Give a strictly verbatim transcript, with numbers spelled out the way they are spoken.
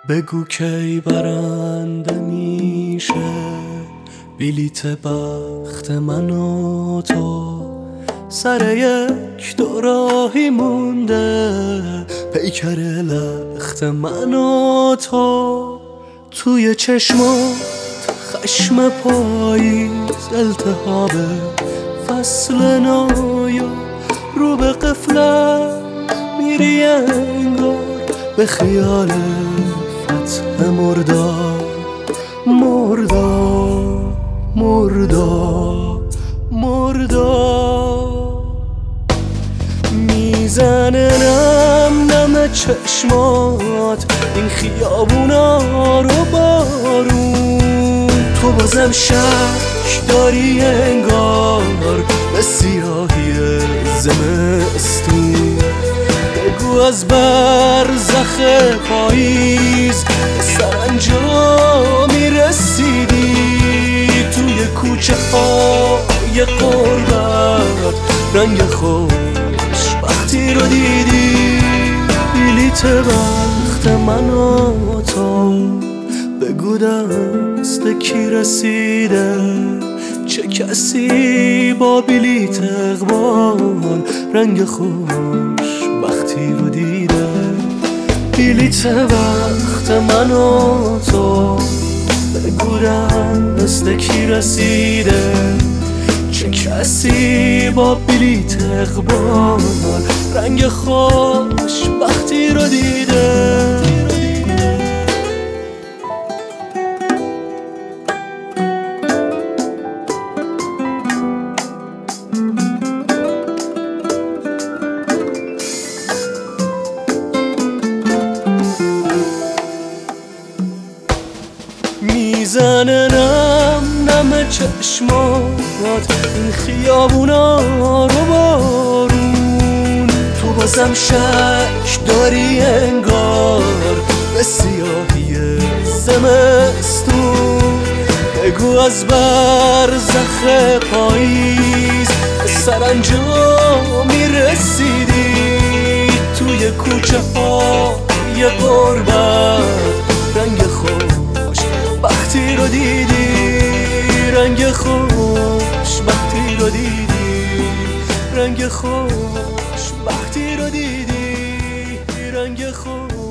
بگو کی برنده میشه بلیت بخت من و تو، سر یک دوراهی مونده پیکر لخت من و تو. توی چشمات خشم پاییز، التهاب فصل نویا، رو به قفلت میری انگار به خیال فتح مردا. مردا مردا مردا میزنه نم نم چشمات این خیابونا رو بارون. تو بازم شک داری انگار به سیاهی زمستون. بگو از برزخ پاییز سرانجامی رسیدی، توی کوچه های قربت رنگ خوشبختی رو دیدی. بلیت بخت من و تو، بگو دست کی رسیده، چه کسی با بلیت اقبال رنگ خوشبختی رو دیده. بلیت بخت من و تو، بگو دست کی رسیده، چه کسی با بلیت اقبال رنگ خوشبختی رو دیده. میزنه نم نم چشمات این خیابونا رو بارون. تو بازم شک داری انگار به سیاهی زمستون. بگو از برزخ پاییز سرانجامی رسیدی، توی کوچه های غربت رنگ خوشبختی رو دیدی. رنگ خوشبختی رو دیدی، رنگ خوشبختی رو دیدی، رنگ خوش